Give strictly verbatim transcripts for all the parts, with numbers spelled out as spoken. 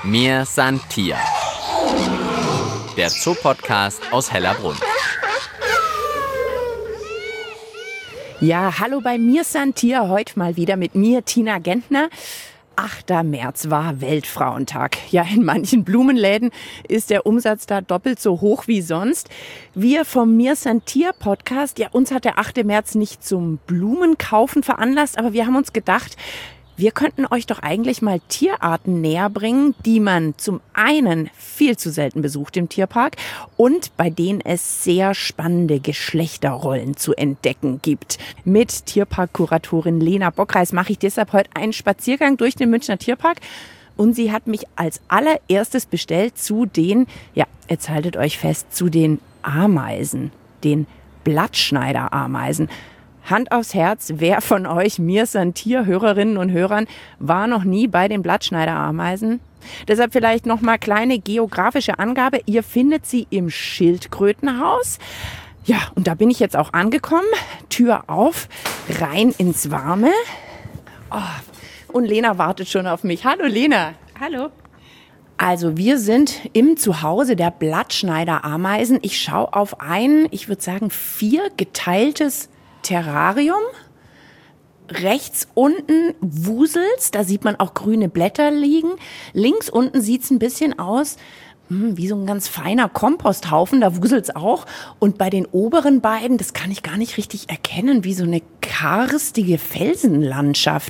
Mir san Tier, der Zoopodcast aus Hellerbrunn. Ja, hallo bei Mir san Tier, heute mal wieder mit mir, Tina Gentner. achter März war Weltfrauentag. Ja, in manchen Blumenläden ist der Umsatz da doppelt so hoch wie sonst. Wir vom Mir san Tier Podcast, ja, uns hat der achter März nicht zum Blumenkaufen veranlasst, aber wir haben uns gedacht, wir könnten euch doch eigentlich mal Tierarten näher bringen, die man zum einen viel zu selten besucht im Tierpark und bei denen es sehr spannende Geschlechterrollen zu entdecken gibt. Mit Tierparkkuratorin Lena Bockreis mache ich deshalb heute einen Spaziergang durch den Münchner Tierpark und sie hat mich als allererstes bestellt zu den, ja, jetzt haltet euch fest, zu den Ameisen, den Blattschneiderameisen. Hand aufs Herz, wer von euch Mir san Tier Hörerinnen und Hörern war noch nie bei den Blattschneiderameisen? Deshalb vielleicht noch mal kleine geografische Angabe. Ihr findet sie im Schildkrötenhaus. Ja, und da bin ich jetzt auch angekommen. Tür auf, rein ins Warme. Oh, und Lena wartet schon auf mich. Hallo Lena. Hallo. Also wir sind im Zuhause der Blattschneiderameisen. Ich schaue auf ein, ich würde sagen, vier geteiltes Terrarium. Rechts unten wuselt's, da sieht man auch grüne Blätter liegen. Links unten sieht's ein bisschen aus hm, wie so ein ganz feiner Komposthaufen, da wuselt's auch. Und bei den oberen beiden, das kann ich gar nicht richtig erkennen, wie so eine karstige Felsenlandschaft.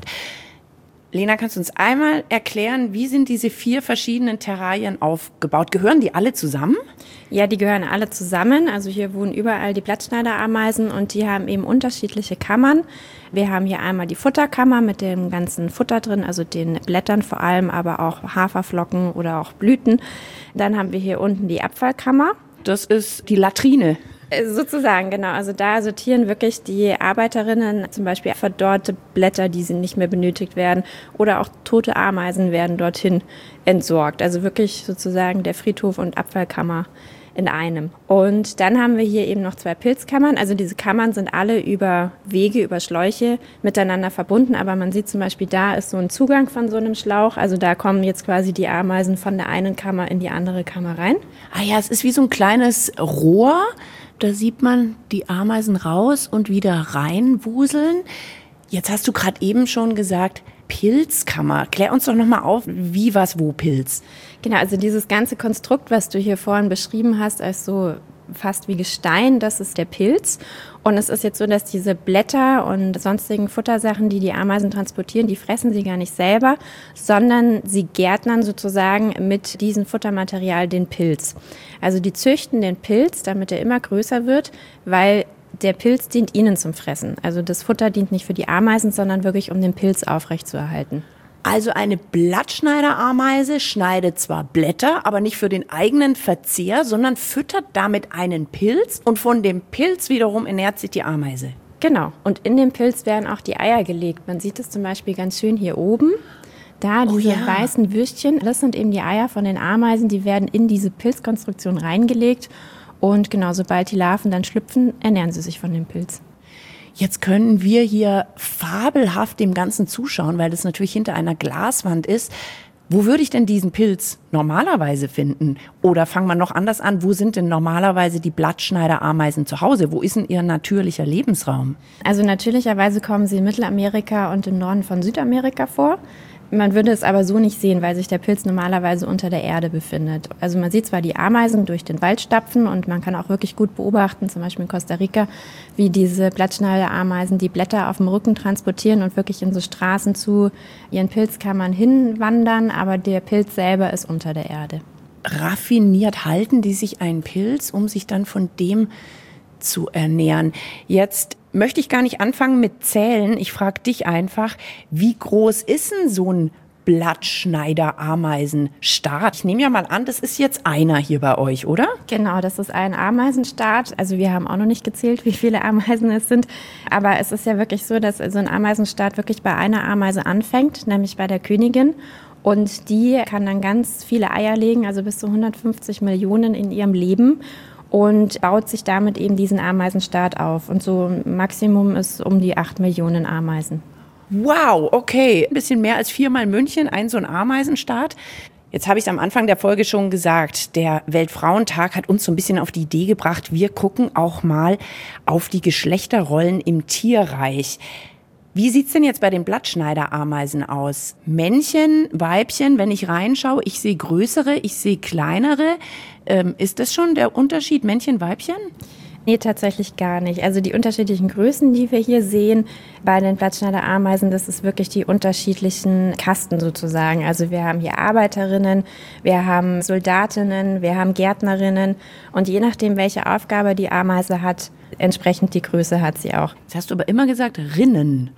Lena, kannst du uns einmal erklären, wie sind diese vier verschiedenen Terrarien aufgebaut? Gehören die alle zusammen? Ja, die gehören alle zusammen. Also hier wohnen überall die Blattschneiderameisen und die haben eben unterschiedliche Kammern. Wir haben hier einmal die Futterkammer mit dem ganzen Futter drin, also den Blättern vor allem, aber auch Haferflocken oder auch Blüten. Dann haben wir hier unten die Abfallkammer. Das ist die Latrine. Sozusagen, genau. Also da sortieren wirklich die Arbeiterinnen zum Beispiel verdorrte Blätter, die sie nicht mehr benötigt werden, oder auch tote Ameisen werden dorthin entsorgt. Also wirklich sozusagen der Friedhof und Abfallkammer in einem. Und dann haben wir hier eben noch zwei Pilzkammern. Also diese Kammern sind alle über Wege, über Schläuche miteinander verbunden. Aber man sieht zum Beispiel, da ist so ein Zugang von so einem Schlauch. Also da kommen jetzt quasi die Ameisen von der einen Kammer in die andere Kammer rein. Ah ja, es ist wie so ein kleines Rohr. Da sieht man die Ameisen raus und wieder reinwuseln. Jetzt hast du gerade eben schon gesagt, Pilzkammer. Klär uns doch nochmal auf, wie, was, wo Pilz. Genau, also dieses ganze Konstrukt, was du hier vorhin beschrieben hast, als so fast wie Gestein, das ist der Pilz. Und es ist jetzt so, dass diese Blätter und sonstigen Futtersachen, die die Ameisen transportieren, die fressen sie gar nicht selber, sondern sie gärtnern sozusagen mit diesem Futtermaterial den Pilz. Also die züchten den Pilz, damit er immer größer wird, weil der Pilz dient ihnen zum Fressen. Also das Futter dient nicht für die Ameisen, sondern wirklich, um den Pilz aufrechtzuerhalten. Also eine Blattschneiderameise schneidet zwar Blätter, aber nicht für den eigenen Verzehr, sondern füttert damit einen Pilz und von dem Pilz wiederum ernährt sich die Ameise. Genau. Und in den Pilz werden auch die Eier gelegt. Man sieht es zum Beispiel ganz schön hier oben. Da diese oh ja. weißen Würstchen, das sind eben die Eier von den Ameisen, die werden in diese Pilzkonstruktion reingelegt. Und genau, sobald die Larven dann schlüpfen, ernähren sie sich von dem Pilz. Jetzt können wir hier fabelhaft dem Ganzen zuschauen, weil das natürlich hinter einer Glaswand ist. Wo würde ich denn diesen Pilz normalerweise finden? Oder fangen wir noch anders an, wo sind denn normalerweise die Blattschneiderameisen zu Hause? Wo ist denn ihr natürlicher Lebensraum? Also natürlicherweise kommen sie in Mittelamerika und im Norden von Südamerika vor. Man würde es aber so nicht sehen, weil sich der Pilz normalerweise unter der Erde befindet. Also man sieht zwar die Ameisen durch den Wald stapfen und man kann auch wirklich gut beobachten, zum Beispiel in Costa Rica, wie diese Blattschneiderameisen die Blätter auf dem Rücken transportieren und wirklich in so Straßen zu ihren Pilzkammern hinwandern, aber der Pilz selber ist unter der Erde. Raffiniert halten die sich einen Pilz, um sich dann von dem zu ernähren. Jetzt möchte ich gar nicht anfangen mit Zählen. Ich frage dich einfach, wie groß ist denn so ein Blattschneiderameisenstaat? Ich nehme ja mal an, das ist jetzt einer hier bei euch, oder? Genau, das ist ein Ameisenstaat. Also wir haben auch noch nicht gezählt, wie viele Ameisen es sind. Aber es ist ja wirklich so, dass so ein Ameisenstaat wirklich bei einer Ameise anfängt, nämlich bei der Königin. Und die kann dann ganz viele Eier legen, also bis zu hundertfünfzig Millionen in ihrem Leben. Und baut sich damit eben diesen Ameisenstaat auf. Und so Maximum ist um die acht Millionen Ameisen. Wow, okay. Ein bisschen mehr als viermal München, ein so ein Ameisenstaat. Jetzt habe ich es am Anfang der Folge schon gesagt, der Weltfrauentag hat uns so ein bisschen auf die Idee gebracht, wir gucken auch mal auf die Geschlechterrollen im Tierreich. Wie sieht's denn jetzt bei den Blattschneiderameisen aus? Männchen, Weibchen, wenn ich reinschaue, ich sehe größere, ich sehe kleinere. Ähm, ist das schon der Unterschied Männchen, Weibchen? Nee, tatsächlich gar nicht. Also die unterschiedlichen Größen, die wir hier sehen bei den Blattschneiderameisen, das ist wirklich die unterschiedlichen Kasten sozusagen. Also wir haben hier Arbeiterinnen, wir haben Soldatinnen, wir haben Gärtnerinnen und je nachdem, welche Aufgabe die Ameise hat, entsprechend die Größe hat sie auch. Jetzt hast du aber immer gesagt Rinnen.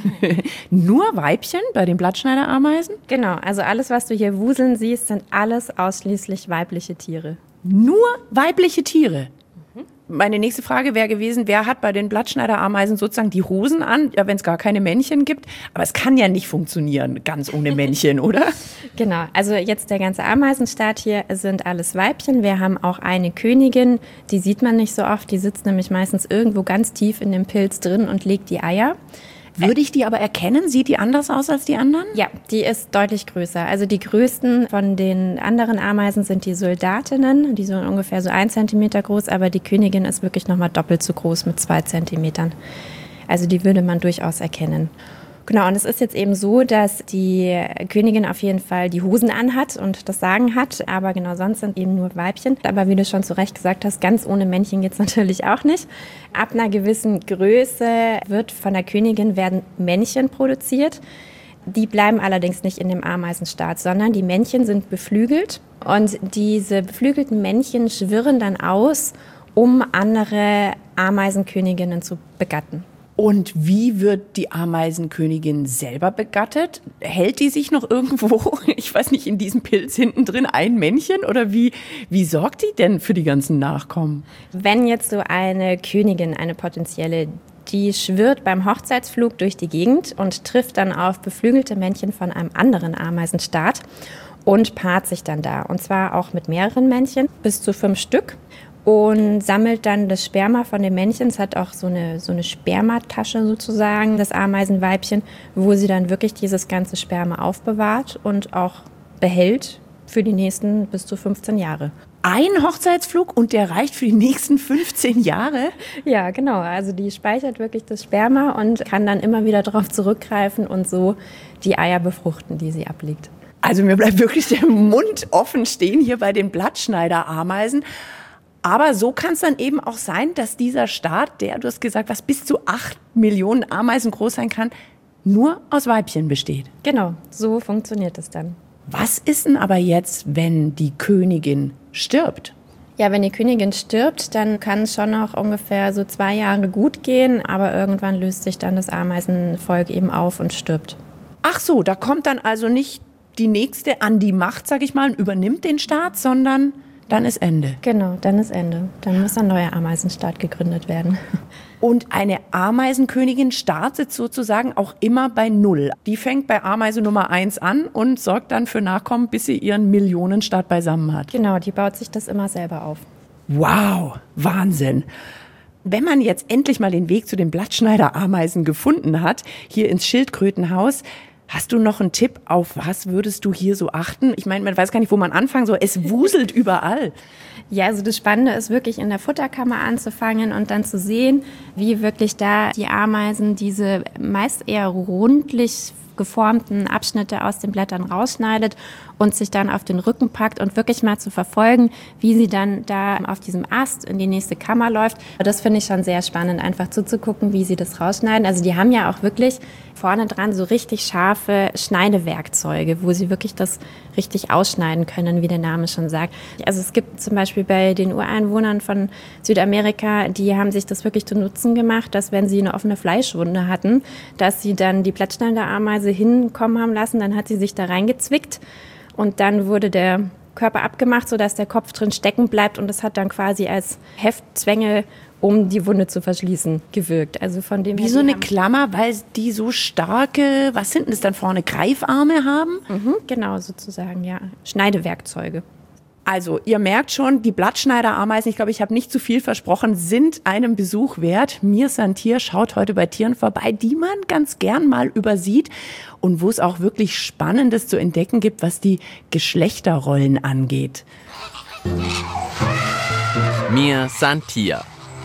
Nur Weibchen bei den Blattschneiderameisen? Genau, also alles, was du hier wuseln siehst, sind alles ausschließlich weibliche Tiere. Nur weibliche Tiere? Meine nächste Frage wäre gewesen, wer hat bei den Blattschneiderameisen sozusagen die Hosen an, ja, wenn es gar keine Männchen gibt? Aber es kann ja nicht funktionieren, ganz ohne Männchen, oder? Genau, also jetzt der ganze Ameisenstaat hier sind alles Weibchen. Wir haben auch eine Königin, die sieht man nicht so oft, die sitzt nämlich meistens irgendwo ganz tief in dem Pilz drin und legt die Eier. Würde ich die aber erkennen? Sieht die anders aus als die anderen? Ja, die ist deutlich größer. Also die größten von den anderen Ameisen sind die Soldatinnen. Die sind ungefähr so ein Zentimeter groß, aber die Königin ist wirklich nochmal doppelt so groß mit zwei Zentimetern. Also die würde man durchaus erkennen. Genau, und es ist jetzt eben so, dass die Königin auf jeden Fall die Hosen anhat und das Sagen hat, aber genau sonst sind eben nur Weibchen. Aber wie du schon zu Recht gesagt hast, ganz ohne Männchen geht's natürlich auch nicht. Ab einer gewissen Größe wird von der Königin werden Männchen produziert. Die bleiben allerdings nicht in dem Ameisenstaat, sondern die Männchen sind beflügelt und diese beflügelten Männchen schwirren dann aus, um andere Ameisenköniginnen zu begatten. Und wie wird die Ameisenkönigin selber begattet? Hält die sich noch irgendwo, ich weiß nicht, in diesem Pilz hinten drin ein Männchen? Oder wie, wie sorgt die denn für die ganzen Nachkommen? Wenn jetzt so eine Königin, eine potenzielle, die schwirrt beim Hochzeitsflug durch die Gegend und trifft dann auf beflügelte Männchen von einem anderen Ameisenstaat und paart sich dann da. Und zwar auch mit mehreren Männchen, bis zu fünf Stück. Und sammelt dann das Sperma von dem Männchen. Es hat auch so eine, so eine Spermatasche sozusagen, das Ameisenweibchen, wo sie dann wirklich dieses ganze Sperma aufbewahrt und auch behält für die nächsten bis zu fünfzehn Jahre. Ein Hochzeitsflug und der reicht für die nächsten fünfzehn Jahre? Ja, genau. Also die speichert wirklich das Sperma und kann dann immer wieder darauf zurückgreifen und so die Eier befruchten, die sie ablegt. Also mir bleibt wirklich der Mund offen stehen hier bei den Blattschneiderameisen. Aber so kann es dann eben auch sein, dass dieser Staat, der, du hast gesagt, was bis zu acht Millionen Ameisen groß sein kann, nur aus Weibchen besteht. Genau, so funktioniert es dann. Was ist denn aber jetzt, wenn die Königin stirbt? Ja, wenn die Königin stirbt, dann kann es schon noch ungefähr so zwei Jahre gut gehen, aber irgendwann löst sich dann das Ameisenvolk eben auf und stirbt. Ach so, da kommt dann also nicht die Nächste an die Macht, sag ich mal, und übernimmt den Staat, sondern dann ist Ende. Genau, dann ist Ende. Dann muss ein neuer Ameisenstaat gegründet werden. Und eine Ameisenkönigin startet sozusagen auch immer bei Null. Die fängt bei Ameise Nummer eins an und sorgt dann für Nachkommen, bis sie ihren Millionenstaat beisammen hat. Genau, die baut sich das immer selber auf. Wow, Wahnsinn. Wenn man jetzt endlich mal den Weg zu den Blattschneiderameisen gefunden hat, hier ins Schildkrötenhaus, hast du noch einen Tipp, auf was würdest du hier so achten? Ich meine, man weiß gar nicht, wo man anfangen soll. Es wuselt überall. Ja, also das Spannende ist wirklich in der Futterkammer anzufangen und dann zu sehen, wie wirklich da die Ameisen diese meist eher rundlich geformten Abschnitte aus den Blättern rausschneidet und sich dann auf den Rücken packt und wirklich mal zu verfolgen, wie sie dann da auf diesem Ast in die nächste Kammer läuft. Das finde ich schon sehr spannend, einfach zuzugucken, wie sie das rausschneiden. Also die haben ja auch wirklich vorne dran so richtig scharfe Schneidewerkzeuge, wo sie wirklich das richtig ausschneiden können, wie der Name schon sagt. Also es gibt zum Beispiel bei den Ureinwohnern von Südamerika, die haben sich das wirklich zu Nutzen gemacht, dass wenn sie eine offene Fleischwunde hatten, dass sie dann die Blattschneiderameise hinkommen haben lassen, dann hat sie sich da reingezwickt und dann wurde der Körper abgemacht, sodass der Kopf drin stecken bleibt und das hat dann quasi als Heftzwänge, um die Wunde zu verschließen, gewirkt. Also von dem Wie so eine Klammer, weil die so starke, was sind denn das dann vorne, Greifarme haben? Mhm, genau, sozusagen, ja. Schneidewerkzeuge. Also, ihr merkt schon, die Blattschneiderameisen, ich glaube, ich habe nicht zu viel versprochen, sind einem Besuch wert. Mir ist ein Tier, schaut heute bei Tieren vorbei, die man ganz gern mal übersieht und wo es auch wirklich Spannendes zu entdecken gibt, was die Geschlechterrollen angeht. Mir san Tier.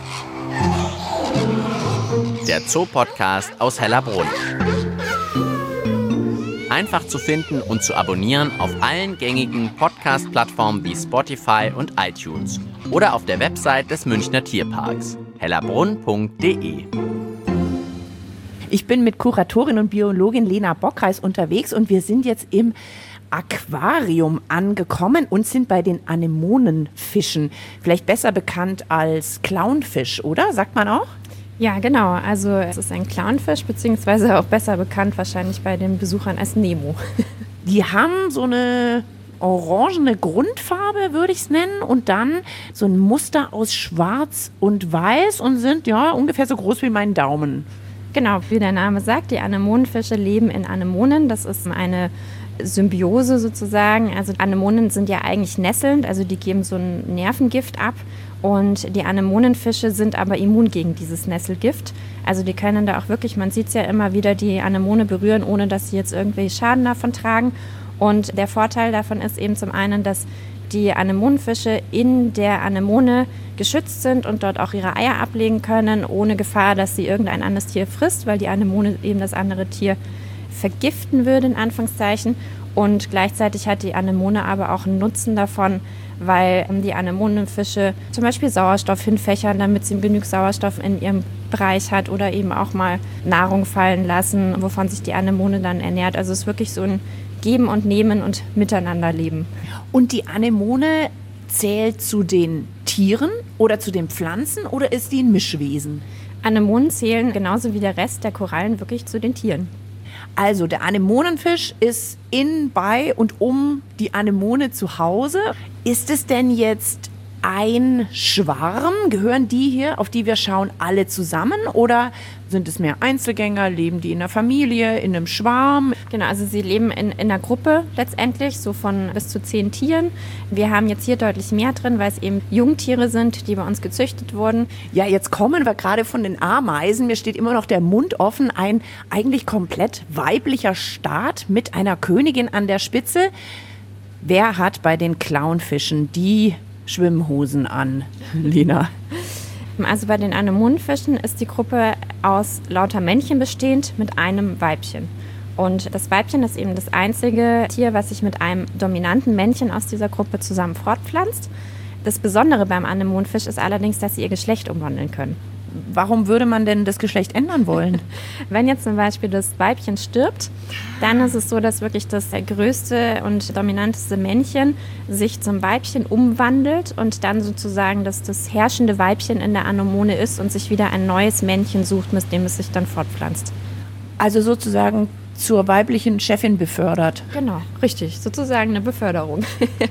Der Zoo-Podcast aus Hellerbrunn. Einfach zu finden und zu abonnieren auf allen gängigen Podcast-Plattformen wie Spotify und iTunes oder auf der Website des Münchner Tierparks hellerbrunn punkt de. Ich bin mit Kuratorin und Biologin Lena Bockreis unterwegs und wir sind jetzt im Aquarium angekommen und sind bei den Anemonenfischen. Vielleicht besser bekannt als Clownfisch, oder? Sagt man auch? Ja, genau. Also es ist ein Clownfisch, beziehungsweise auch besser bekannt wahrscheinlich bei den Besuchern als Nemo. Die haben so eine orangene Grundfarbe, würde ich es nennen, und dann so ein Muster aus Schwarz und Weiß und sind ja ungefähr so groß wie mein Daumen. Genau, wie der Name sagt, die Anemonenfische leben in Anemonen. Das ist eine Symbiose sozusagen. Also Anemonen sind ja eigentlich nesselnd, also die geben so ein Nervengift ab. Und die Anemonenfische sind aber immun gegen dieses Nesselgift. Also die können da auch wirklich, man sieht es ja immer wieder, die Anemone berühren, ohne dass sie jetzt irgendwie Schaden davon tragen. Und der Vorteil davon ist eben zum einen, dass die Anemonenfische in der Anemone geschützt sind und dort auch ihre Eier ablegen können, ohne Gefahr, dass sie irgendein anderes Tier frisst, weil die Anemone eben das andere Tier vergiften würde, in Anführungszeichen. Und gleichzeitig hat die Anemone aber auch einen Nutzen davon, weil die Anemonenfische zum Beispiel Sauerstoff hinfächern, damit sie genug Sauerstoff in ihrem Bereich hat oder eben auch mal Nahrung fallen lassen, wovon sich die Anemone dann ernährt. Also es ist wirklich so ein Geben und Nehmen und Miteinanderleben. Und die Anemone zählt zu den Tieren oder zu den Pflanzen oder ist die ein Mischwesen? Anemonen zählen genauso wie der Rest der Korallen wirklich zu den Tieren. Also der Anemonenfisch ist in, bei und um die Anemone zu Hause. Ist es denn jetzt ein Schwarm? Gehören die hier, auf die wir schauen, alle zusammen? Oder sind es mehr Einzelgänger? Leben die in einer Familie, in einem Schwarm? Genau, also sie leben in, in einer Gruppe letztendlich, so von bis zu zehn Tieren. Wir haben jetzt hier deutlich mehr drin, weil es eben Jungtiere sind, die bei uns gezüchtet wurden. Ja, jetzt kommen wir gerade von den Ameisen. Mir steht immer noch der Mund offen. Ein eigentlich komplett weiblicher Staat mit einer Königin an der Spitze. Wer hat bei den Clownfischen die Schwimmhosen an, Lena? Also bei den Anemonenfischen ist die Gruppe aus lauter Männchen bestehend mit einem Weibchen. Und das Weibchen ist eben das einzige Tier, was sich mit einem dominanten Männchen aus dieser Gruppe zusammen fortpflanzt. Das Besondere beim Anemonenfisch ist allerdings, dass sie ihr Geschlecht umwandeln können. Warum würde man denn das Geschlecht ändern wollen? Wenn jetzt zum Beispiel das Weibchen stirbt, dann ist es so, dass wirklich das größte und dominanteste Männchen sich zum Weibchen umwandelt und dann sozusagen dass das herrschende Weibchen in der Anemone ist und sich wieder ein neues Männchen sucht, mit dem es sich dann fortpflanzt. Also sozusagen zur weiblichen Chefin befördert. Genau, richtig, sozusagen eine Beförderung.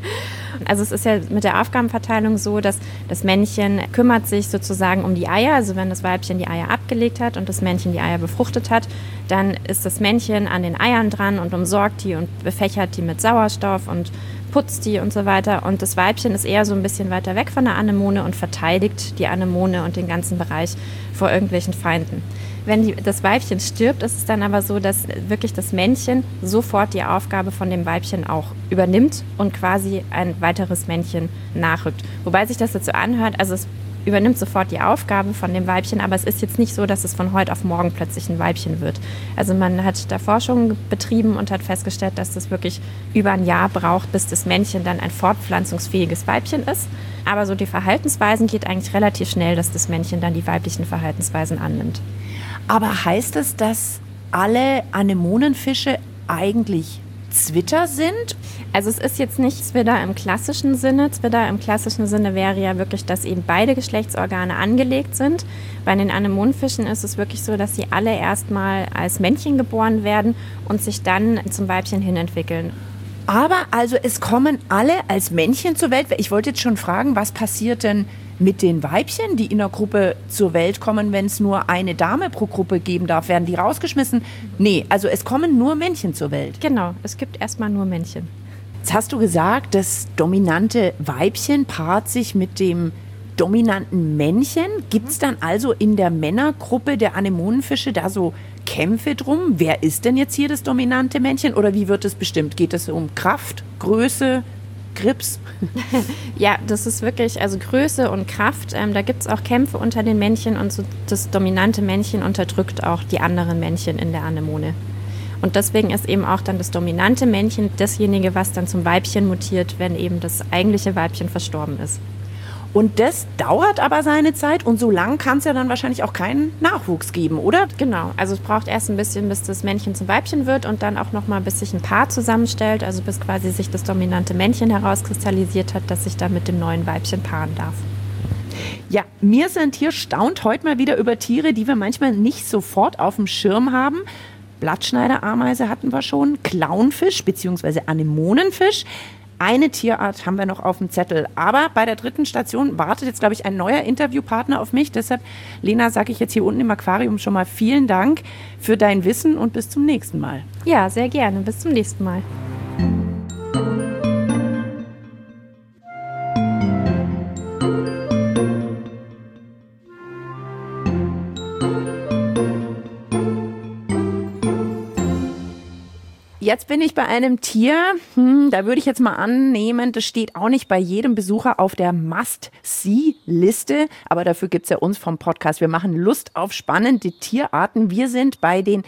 Also es ist ja mit der Aufgabenverteilung so, dass das Männchen kümmert sich sozusagen um die Eier. Also wenn das Weibchen die Eier abgelegt hat und das Männchen die Eier befruchtet hat, dann ist das Männchen an den Eiern dran und umsorgt die und befächert die mit Sauerstoff und putzt die und so weiter. Und das Weibchen ist eher so ein bisschen weiter weg von der Anemone und verteidigt die Anemone und den ganzen Bereich vor irgendwelchen Feinden. Wenn die, das Weibchen stirbt, ist es dann aber so, dass wirklich das Männchen sofort die Aufgabe von dem Weibchen auch übernimmt und quasi ein weiteres Männchen nachrückt. Wobei sich das dazu anhört, also es übernimmt sofort die Aufgabe von dem Weibchen, aber es ist jetzt nicht so, dass es von heute auf morgen plötzlich ein Weibchen wird. Also man hat da Forschung betrieben und hat festgestellt, dass das wirklich über ein Jahr braucht, bis das Männchen dann ein fortpflanzungsfähiges Weibchen ist. Aber so die Verhaltensweisen geht eigentlich relativ schnell, dass das Männchen dann die weiblichen Verhaltensweisen annimmt. Aber heißt es, dass alle Anemonenfische eigentlich Zwitter sind? Also es ist jetzt nicht Zwitter im klassischen Sinne. Zwitter im klassischen Sinne wäre ja wirklich, dass eben beide Geschlechtsorgane angelegt sind. Bei den Anemonenfischen ist es wirklich so, dass sie alle erstmal als Männchen geboren werden und sich dann zum Weibchen hin entwickeln. Aber also es kommen alle als Männchen zur Welt. Ich wollte jetzt schon fragen, was passiert denn mit den Weibchen, die in der Gruppe zur Welt kommen, wenn es nur eine Dame pro Gruppe geben darf? Werden die rausgeschmissen? Nee, also es kommen nur Männchen zur Welt. Genau, es gibt erstmal nur Männchen. Jetzt hast du gesagt, das dominante Weibchen paart sich mit dem dominanten Männchen. Gibt es dann also in der Männergruppe der Anemonenfische da so Kämpfe drum? Wer ist denn jetzt hier das dominante Männchen oder wie wird es bestimmt? Geht es um Kraft, Größe, Grips? Ja, das ist wirklich, also Größe und Kraft, ähm, da gibt es auch Kämpfe unter den Männchen und so das dominante Männchen unterdrückt auch die anderen Männchen in der Anemone. Und deswegen ist eben auch dann das dominante Männchen dasjenige, was dann zum Weibchen mutiert, wenn eben das eigentliche Weibchen verstorben ist. Und das dauert aber seine Zeit und so lang kann es ja dann wahrscheinlich auch keinen Nachwuchs geben, oder? Genau, also es braucht erst ein bisschen, bis das Männchen zum Weibchen wird und dann auch nochmal, bis sich ein Paar zusammenstellt, also bis quasi sich das dominante Männchen herauskristallisiert hat, das sich dann mit dem neuen Weibchen paaren darf. Ja, mir sind hier staunt heute mal wieder über Tiere, die wir manchmal nicht sofort auf dem Schirm haben. Blattschneiderameise hatten wir schon, Clownfisch bzw. Anemonenfisch. Eine Tierart haben wir noch auf dem Zettel. Aber bei der dritten Station wartet jetzt, glaube ich, ein neuer Interviewpartner auf mich. Deshalb, Lena, sage ich jetzt hier unten im Aquarium schon mal vielen Dank für dein Wissen und bis zum nächsten Mal. Ja, sehr gerne. Bis zum nächsten Mal. Jetzt bin ich bei einem Tier, hm, da würde ich jetzt mal annehmen, das steht auch nicht bei jedem Besucher auf der Must-See-Liste, aber dafür gibt es ja uns vom Podcast. Wir machen Lust auf spannende Tierarten. Wir sind bei den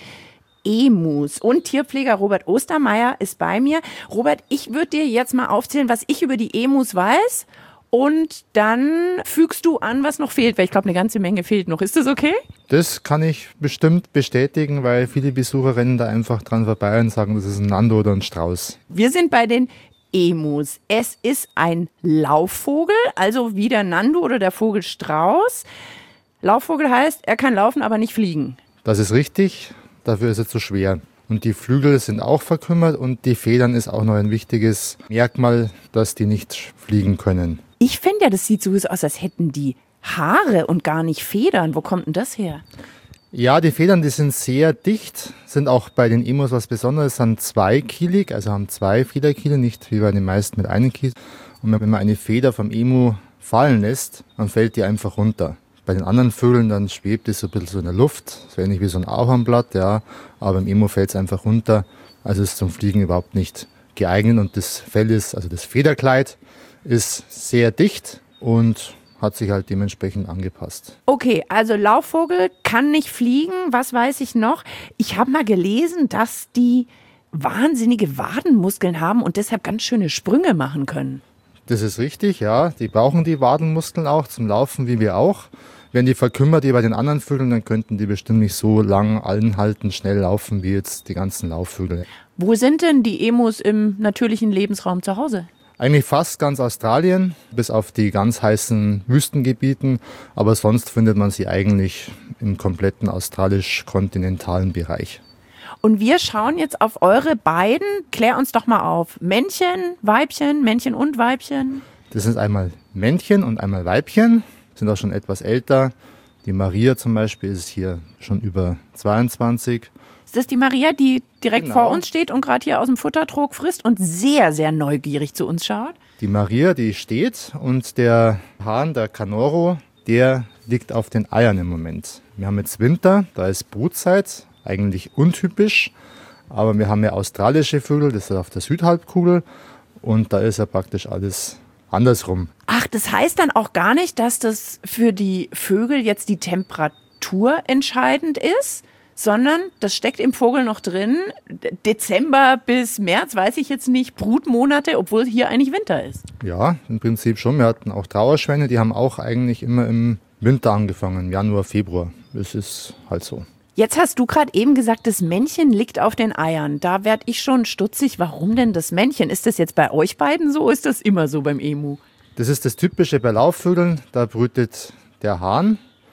Emus und Tierpfleger Robert Ostermeier ist bei mir. Robert, ich würde dir jetzt mal aufzählen, was ich über die Emus weiß und dann fügst du an, was noch fehlt, weil ich glaube, eine ganze Menge fehlt noch. Ist das okay? Das kann ich bestimmt bestätigen, weil viele Besucher rennen da einfach dran vorbei und sagen, das ist ein Nando oder ein Strauß. Wir sind bei den Emus. Es ist ein Laufvogel, also wie der Nando oder der Vogel Strauß. Laufvogel heißt, er kann laufen, aber nicht fliegen. Das ist richtig, dafür ist er zu schwer. Und die Flügel sind auch verkümmert und die Federn ist auch noch ein wichtiges Merkmal, dass die nicht fliegen können. Ich finde ja, das sieht so aus, als hätten die Haare und gar nicht Federn. Wo kommt denn das her? Ja, die Federn, die sind sehr dicht, sind auch bei den Emus was Besonderes, sind zweikielig, also haben zwei Federkiele, nicht wie bei den meisten mit einem Kiel. Und wenn man eine Feder vom Emu fallen lässt, dann fällt die einfach runter. Bei den anderen Vögeln, dann schwebt es so ein bisschen so in der Luft, so ähnlich wie so ein Ahornblatt, ja, aber beim Emu fällt es einfach runter, also ist zum Fliegen überhaupt nicht geeignet und das Fell ist, also das Federkleid, ist sehr dicht und hat sich halt dementsprechend angepasst. Okay, also Laufvogel kann nicht fliegen. Was weiß ich noch? Ich habe mal gelesen, dass die wahnsinnige Wadenmuskeln haben und deshalb ganz schöne Sprünge machen können. Das ist richtig, ja. Die brauchen die Wadenmuskeln auch zum Laufen, wie wir auch. Wären die verkümmert wie bei den anderen Vögeln, dann könnten die bestimmt nicht so lang anhalten, schnell laufen wie jetzt die ganzen Laufvögel. Wo sind denn die Emus im natürlichen Lebensraum zu Hause? Eigentlich fast ganz Australien, bis auf die ganz heißen Wüstengebieten, aber sonst findet man sie eigentlich im kompletten australisch-kontinentalen Bereich. Und wir schauen jetzt auf eure beiden. Klär uns doch mal auf. Männchen, Weibchen, Männchen und Weibchen. Das sind einmal Männchen und einmal Weibchen, sind auch schon etwas älter. Die Maria zum Beispiel ist hier schon über zweiundzwanzig. Ist das die Maria, die direkt Genau. vor uns steht und gerade hier aus dem Futtertrog frisst und sehr, sehr neugierig zu uns schaut? Die Maria, die steht und der Hahn, der Canoro, der liegt auf den Eiern im Moment. Wir haben jetzt Winter, da ist Brutzeit, eigentlich untypisch, aber wir haben ja australische Vögel, das ist auf der Südhalbkugel und da ist ja praktisch alles andersrum. Ach, das heißt dann auch gar nicht, dass das für die Vögel jetzt die Temperatur entscheidend ist, sondern das steckt im Vogel noch drin. Dezember bis März, weiß ich jetzt nicht, Brutmonate, obwohl hier eigentlich Winter ist. Ja, im Prinzip schon. Wir hatten auch Trauerschwäne, die haben auch eigentlich immer im Winter angefangen, im Januar, Februar. Das ist halt so. Jetzt hast du gerade eben gesagt, das Männchen liegt auf den Eiern. Da werde ich schon stutzig. Warum denn das Männchen? Ist das jetzt bei euch beiden so? Ist das immer so beim Emu? Das ist das Typische bei Laufvögeln. Da brütet der Hahn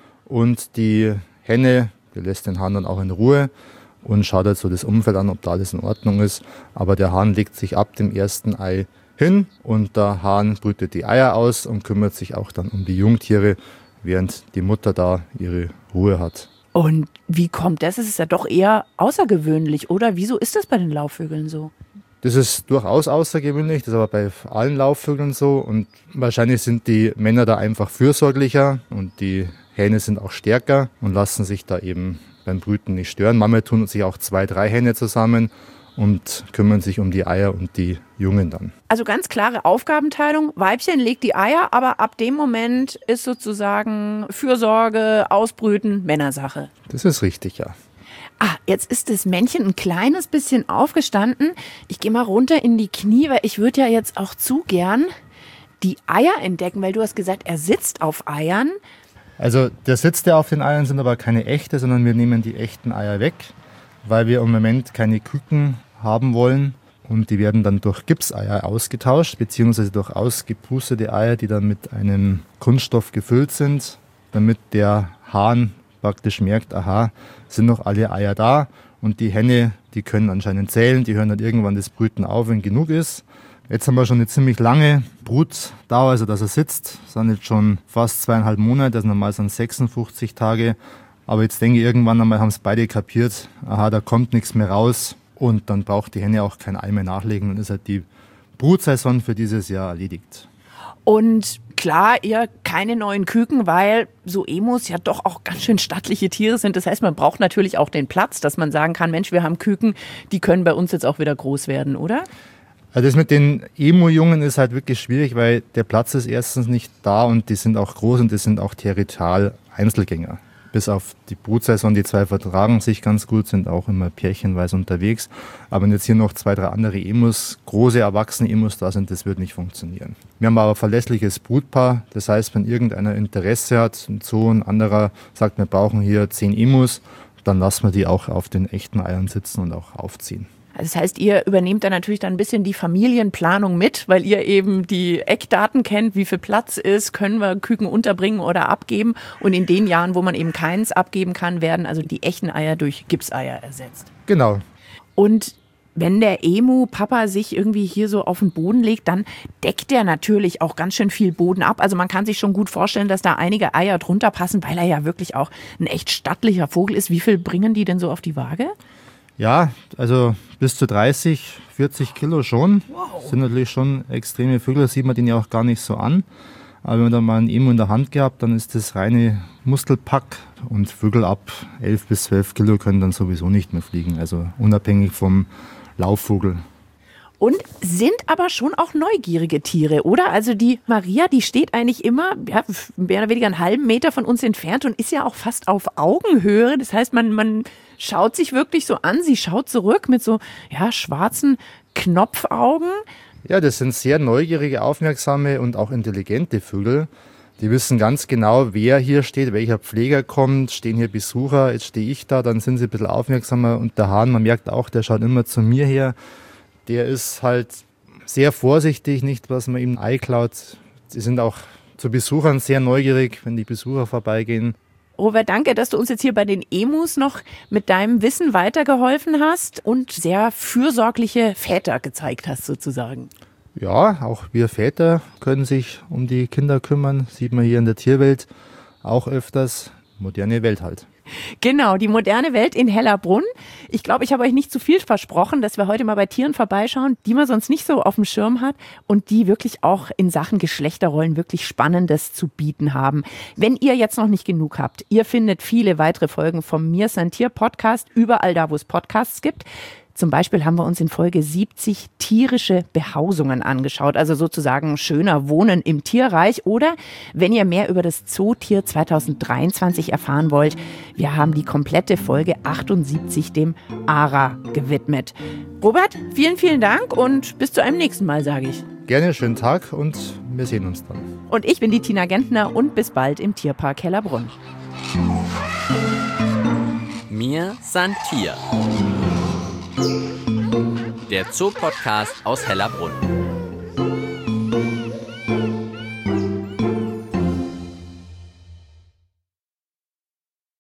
und die Henne, die lässt den Hahn dann auch in Ruhe und schaut halt so das Umfeld an, ob da alles in Ordnung ist. Aber der Hahn legt sich ab dem ersten Ei hin und der Hahn brütet die Eier aus und kümmert sich auch dann um die Jungtiere, während die Mutter da ihre Ruhe hat. Und wie kommt das? Es ist ja doch eher außergewöhnlich, oder? Wieso ist das bei den Laufvögeln so? Das ist durchaus außergewöhnlich, das ist aber bei allen Laufvögeln so und wahrscheinlich sind die Männer da einfach fürsorglicher und die Hähne sind auch stärker und lassen sich da eben beim Brüten nicht stören. Manchmal tun sich auch zwei, drei Hähne zusammen und kümmern sich um die Eier und die Jungen dann. Also ganz klare Aufgabenteilung. Weibchen legt die Eier, aber ab dem Moment ist sozusagen Fürsorge, Ausbrüten Männersache. Das ist richtig, ja. Ah, jetzt ist das Männchen ein kleines bisschen aufgestanden. Ich gehe mal runter in die Knie, weil ich würde ja jetzt auch zu gern die Eier entdecken, weil du hast gesagt, er sitzt auf Eiern. Also der Sitz, der auf den Eiern sind aber keine echte, sondern wir nehmen die echten Eier weg, weil wir im Moment keine Küken haben wollen. Und die werden dann durch Gipseier ausgetauscht, beziehungsweise durch ausgepustete Eier, die dann mit einem Kunststoff gefüllt sind, damit der Hahn praktisch merkt, aha, sind noch alle Eier da. Und die Hähne, die können anscheinend zählen, die hören dann irgendwann das Brüten auf, wenn genug ist. Jetzt haben wir schon eine ziemlich lange Brutdauer, also dass er sitzt. Das sind jetzt schon fast zweieinhalb Monate, also normal sind sechsundfünfzig Tage. Aber jetzt denke ich, irgendwann einmal haben es beide kapiert, aha, da kommt nichts mehr raus. Und dann braucht die Henne auch kein Ei mehr nachlegen. Dann ist halt die Brutsaison für dieses Jahr erledigt. Und klar, ihr keine neuen Küken, weil so Emus ja doch auch ganz schön stattliche Tiere sind. Das heißt, man braucht natürlich auch den Platz, dass man sagen kann, Mensch, wir haben Küken, die können bei uns jetzt auch wieder groß werden, oder? Also das mit den Emu-Jungen ist halt wirklich schwierig, weil der Platz ist erstens nicht da und die sind auch groß und die sind auch territorial Einzelgänger. Bis auf die Brutsaison, die zwei vertragen sich ganz gut, sind auch immer pärchenweise unterwegs. Aber wenn jetzt hier noch zwei, drei andere Emus, große erwachsene Emus da sind, das wird nicht funktionieren. Wir haben aber ein verlässliches Brutpaar. Das heißt, wenn irgendeiner Interesse hat, ein Zoo, ein anderer sagt, wir brauchen hier zehn Emus, dann lassen wir die auch auf den echten Eiern sitzen und auch aufziehen. Das heißt, ihr übernehmt dann natürlich dann ein bisschen die Familienplanung mit, weil ihr eben die Eckdaten kennt, wie viel Platz ist, können wir Küken unterbringen oder abgeben. Und in den Jahren, wo man eben keins abgeben kann, werden also die echten Eier durch Gipseier ersetzt. Genau. Und wenn der Emu-Papa sich irgendwie hier so auf den Boden legt, dann deckt der natürlich auch ganz schön viel Boden ab. Also man kann sich schon gut vorstellen, dass da einige Eier drunter passen, weil er ja wirklich auch ein echt stattlicher Vogel ist. Wie viel bringen die denn so auf die Waage? Ja, also bis zu dreißig, vierzig Kilo schon. Wow. Das sind natürlich schon extreme Vögel, das sieht man denen ja auch gar nicht so an. Aber wenn man da mal einen Emu in der Hand gehabt, dann ist das reine Muskelpack. Und Vögel ab elf bis zwölf Kilo können dann sowieso nicht mehr fliegen, also unabhängig vom Laufvogel. Und sind aber schon auch neugierige Tiere, oder? Also die Maria, die steht eigentlich immer ja, mehr oder weniger einen halben Meter von uns entfernt und ist ja auch fast auf Augenhöhe. Das heißt, man, man schaut sich wirklich so an, sie schaut zurück mit so ja, schwarzen Knopfaugen. Ja, das sind sehr neugierige, aufmerksame und auch intelligente Vögel. Die wissen ganz genau, wer hier steht, welcher Pfleger kommt, stehen hier Besucher, jetzt stehe ich da, dann sind sie ein bisschen aufmerksamer. Und der Hahn, man merkt auch, der schaut immer zu mir her. Der ist halt sehr vorsichtig, nicht, was man ihm ein Ei klaut. Sie sind auch zu Besuchern sehr neugierig, wenn die Besucher vorbeigehen. Robert, danke, dass du uns jetzt hier bei den Emus noch mit deinem Wissen weitergeholfen hast und sehr fürsorgliche Väter gezeigt hast, sozusagen. Ja, auch wir Väter können sich um die Kinder kümmern. Sieht man hier in der Tierwelt auch öfters. Moderne Welt halt. Genau, die moderne Welt in Hellerbrunn. Ich glaube, ich habe euch nicht zu viel versprochen, dass wir heute mal bei Tieren vorbeischauen, die man sonst nicht so auf dem Schirm hat und die wirklich auch in Sachen Geschlechterrollen wirklich Spannendes zu bieten haben. Wenn ihr jetzt noch nicht genug habt, ihr findet viele weitere Folgen vom Mir ist ein Tier Podcast überall da, wo es Podcasts gibt. Zum Beispiel haben wir uns in Folge siebzig tierische Behausungen angeschaut, also sozusagen schöner Wohnen im Tierreich. Oder wenn ihr mehr über das Zootier zwanzig dreiundzwanzig erfahren wollt, wir haben die komplette Folge achtundsiebzig dem Ara gewidmet. Robert, vielen, vielen Dank und bis zu einem nächsten Mal, sage ich. Gerne, schönen Tag und wir sehen uns dann. Und ich bin die Tina Gentner und bis bald im Tierpark Hellerbrunn. Mir san Tier. Der Zoo-Podcast aus Hellerbrunn.